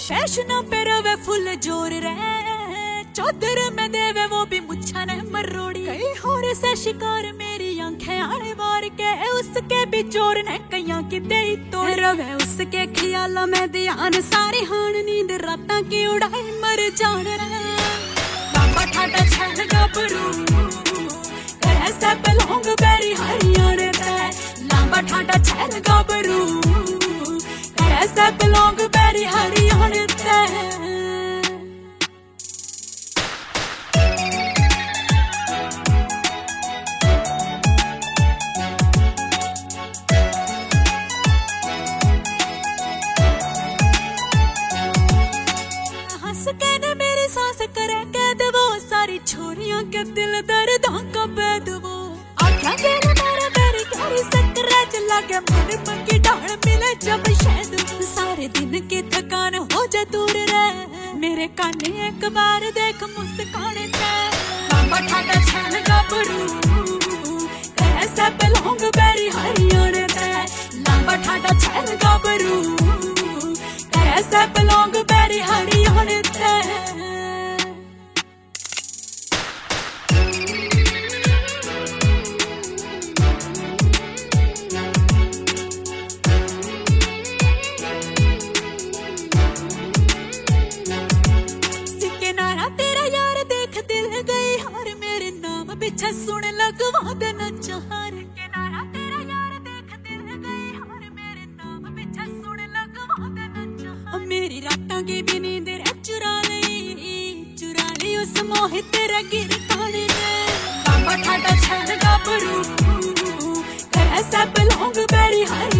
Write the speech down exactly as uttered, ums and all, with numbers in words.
Fashion पे रवे full जोर रे, चौधर में देवे वो भी मुच्छा ने मरोड़ी। कई होर से शिकार मेरी आंखें आने मार के, उसके भी चोर ने कईया की दे तो रवे उसके ख्याल में ध्यान सारी हान नींद रातां की उड़ाई मर जान रे। लांबा ठाडा छैन गबरू करे से बलोंग बेरी हरियाणे रे, लांबा ठाडा छैन गबरू करे से बलोंग बेरी हरियाणे रे। छोरियां के दिल दर्दां का बैद वो आख्या दिल मेरा मेरी गहरी सकराज लागे मन मंगी डाल मिले जब शायद सारे दिन की थकान हो जा दूर रे, मेरे काने एक बार देख मुस्काने ते। लांबा ठाडा छैन गबरू करे से बलोंग बेरी हरियाणे रे, लांबा ठाडा छैन गबरू करे से बलोंग बेरी हरियाणे रे। पीछे सुन लगवा देना चाहर किनारा तेरा यार देख दिल गई और मेरे नाम पीछे सुन लगवा देना चाहर। मेरी रातां की भी नींद रे चुरा ली चुरा ली उस मोह तेरा गिर काने ने। लांबा ठाडा छैन गबरू करे से बलोंग बेरी हरी